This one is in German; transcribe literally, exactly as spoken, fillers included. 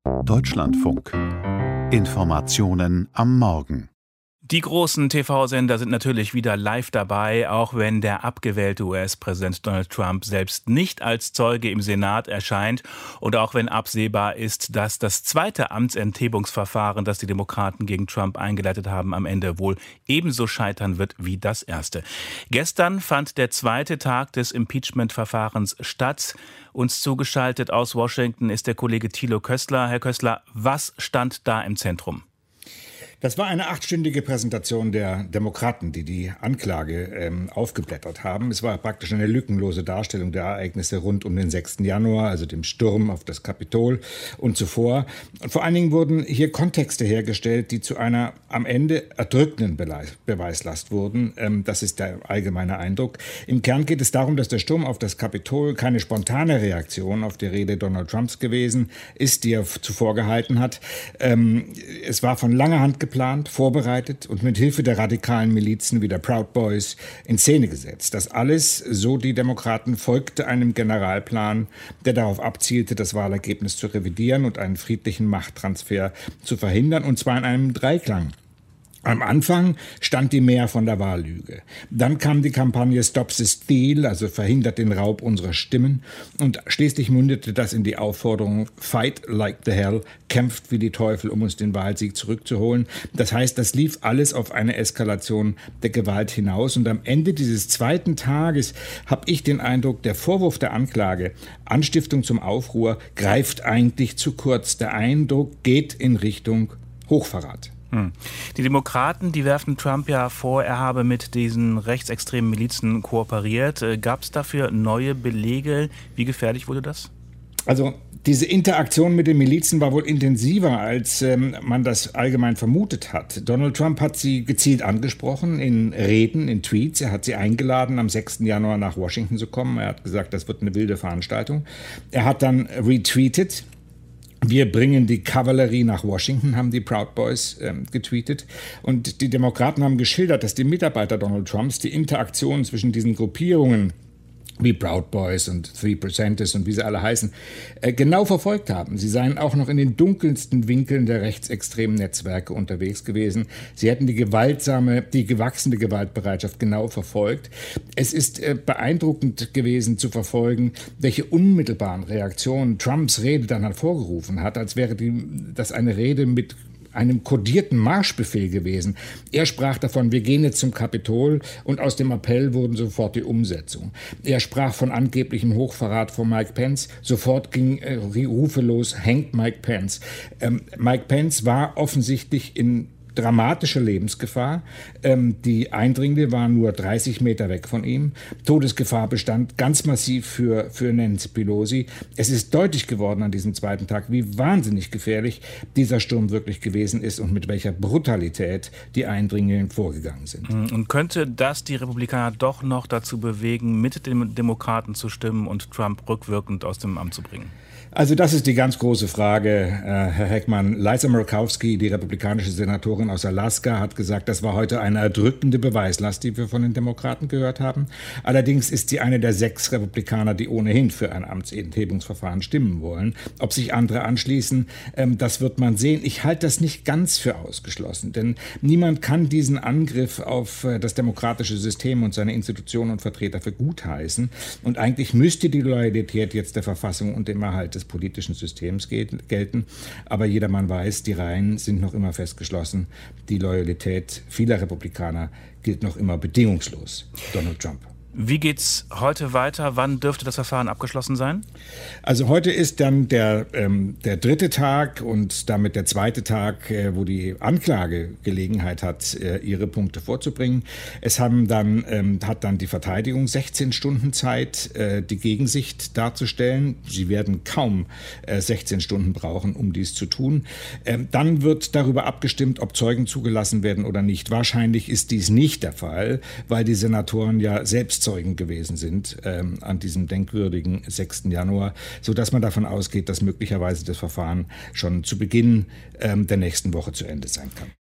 Deutschlandfunk. Informationen am Morgen. Die großen T V-Sender sind natürlich wieder live dabei, auch wenn der abgewählte U S-Präsident Donald Trump selbst nicht als Zeuge im Senat erscheint und auch wenn absehbar ist, dass das zweite Amtsenthebungsverfahren, das die Demokraten gegen Trump eingeleitet haben, am Ende wohl ebenso scheitern wird wie das erste. Gestern fand der zweite Tag des Impeachment-Verfahrens statt. Uns zugeschaltet aus Washington ist der Kollege Thilo Köstler. Herr Köstler, was stand da im Zentrum? Das war eine achtstündige Präsentation der Demokraten, die die Anklage ähm, aufgeblättert haben. Es war praktisch eine lückenlose Darstellung der Ereignisse rund um den sechsten Januar, also dem Sturm auf das Kapitol und zuvor. Und vor allen Dingen wurden hier Kontexte hergestellt, die zu einer am Ende erdrückenden Beweislast wurden. Ähm, das ist der allgemeine Eindruck. Im Kern geht es darum, dass der Sturm auf das Kapitol keine spontane Reaktion auf die Rede Donald Trumps gewesen ist, die er zuvor gehalten hat. Ähm, es war von langer Hand geplant. geplant, vorbereitet und mit Hilfe der radikalen Milizen wie der Proud Boys in Szene gesetzt. Das alles, so die Demokraten, folgte einem Generalplan, der darauf abzielte, das Wahlergebnis zu revidieren und einen friedlichen Machttransfer zu verhindern, und zwar in einem Dreiklang. Am Anfang stand die Mehr von der Wahllüge. Dann kam die Kampagne Stop the Steal, also verhindert den Raub unserer Stimmen. Und schließlich mündete das in die Aufforderung Fight like the hell, kämpft wie die Teufel, um uns den Wahlsieg zurückzuholen. Das heißt, das lief alles auf eine Eskalation der Gewalt hinaus. Und am Ende dieses zweiten Tages habe ich den Eindruck, der Vorwurf der Anklage, Anstiftung zum Aufruhr, greift eigentlich zu kurz. Der Eindruck geht in Richtung Hochverrat. Hm. Die Demokraten, die werfen Trump ja vor, er habe mit diesen rechtsextremen Milizen kooperiert. Gab es dafür neue Belege? Wie gefährlich wurde das? Also diese Interaktion mit den Milizen war wohl intensiver, als ähm, man das allgemein vermutet hat. Donald Trump hat sie gezielt angesprochen in Reden, in Tweets. Er hat sie eingeladen, am sechsten Januar nach Washington zu kommen. Er hat gesagt, das wird eine wilde Veranstaltung. Er hat dann retweetet: Wir bringen die Kavallerie nach Washington, haben die Proud Boys ähm, getweetet. Und die Demokraten haben geschildert, dass die Mitarbeiter Donald Trumps die Interaktion zwischen diesen Gruppierungen wie Proud Boys und Three Percenters und wie sie alle heißen, äh, genau verfolgt haben. Sie seien auch noch in den dunkelsten Winkeln der rechtsextremen Netzwerke unterwegs gewesen. Sie hätten die gewaltsame, die gewachsene Gewaltbereitschaft genau verfolgt. Es ist äh, beeindruckend gewesen zu verfolgen, welche unmittelbaren Reaktionen Trumps Rede dann hervorgerufen hat, als wäre die, das eine Rede mit einem kodierten Marschbefehl gewesen. Er sprach davon, wir gehen jetzt zum Kapitol, und aus dem Appell wurden sofort die Umsetzung. Er sprach von angeblichem Hochverrat von Mike Pence. Sofort ging äh, Rufe los, hängt Mike Pence. Ähm, Mike Pence war offensichtlich in dramatische Lebensgefahr. Ähm, die Eindringlinge waren nur dreißig Meter weg von ihm. Todesgefahr bestand ganz massiv für, für Nancy Pelosi. Es ist deutlich geworden an diesem zweiten Tag, wie wahnsinnig gefährlich dieser Sturm wirklich gewesen ist und mit welcher Brutalität die Eindringlinge vorgegangen sind. Und könnte das die Republikaner doch noch dazu bewegen, mit den Demokraten zu stimmen und Trump rückwirkend aus dem Amt zu bringen? Also das ist die ganz große Frage, äh, Herr Heckmann. Liza Murkowski, die republikanische Senatorin aus Alaska, hat gesagt, das war heute eine erdrückende Beweislast, die wir von den Demokraten gehört haben. Allerdings ist sie eine der sechs Republikaner, die ohnehin für ein Amtsenthebungsverfahren stimmen wollen. Ob sich andere anschließen, ähm, das wird man sehen. Ich halte das nicht ganz für ausgeschlossen, denn niemand kann diesen Angriff auf äh, das demokratische System und seine Institutionen und Vertreter für gutheißen. Und eigentlich müsste die Loyalität jetzt der Verfassung und dem Erhalt des politischen Systems gelten. Aber jedermann weiß, die Reihen sind noch immer festgeschlossen. Die Loyalität vieler Republikaner gilt noch immer bedingungslos Donald Trump. Wie geht's heute weiter? Wann dürfte das Verfahren abgeschlossen sein? Also heute ist dann der, ähm, der dritte Tag und damit der zweite Tag, äh, wo die Anklage Gelegenheit hat, äh, ihre Punkte vorzubringen. Es haben dann, ähm, hat dann die Verteidigung sechzehn Stunden Zeit, äh, die Gegensicht darzustellen. Sie werden kaum äh, sechzehn Stunden brauchen, um dies zu tun. Ähm, dann wird darüber abgestimmt, ob Zeugen zugelassen werden oder nicht. Wahrscheinlich ist dies nicht der Fall, weil die Senatoren ja selbst Zeugen gewesen sind ähm, an diesem denkwürdigen sechsten Januar, sodass man davon ausgeht, dass möglicherweise das Verfahren schon zu Beginn ähm, der nächsten Woche zu Ende sein kann.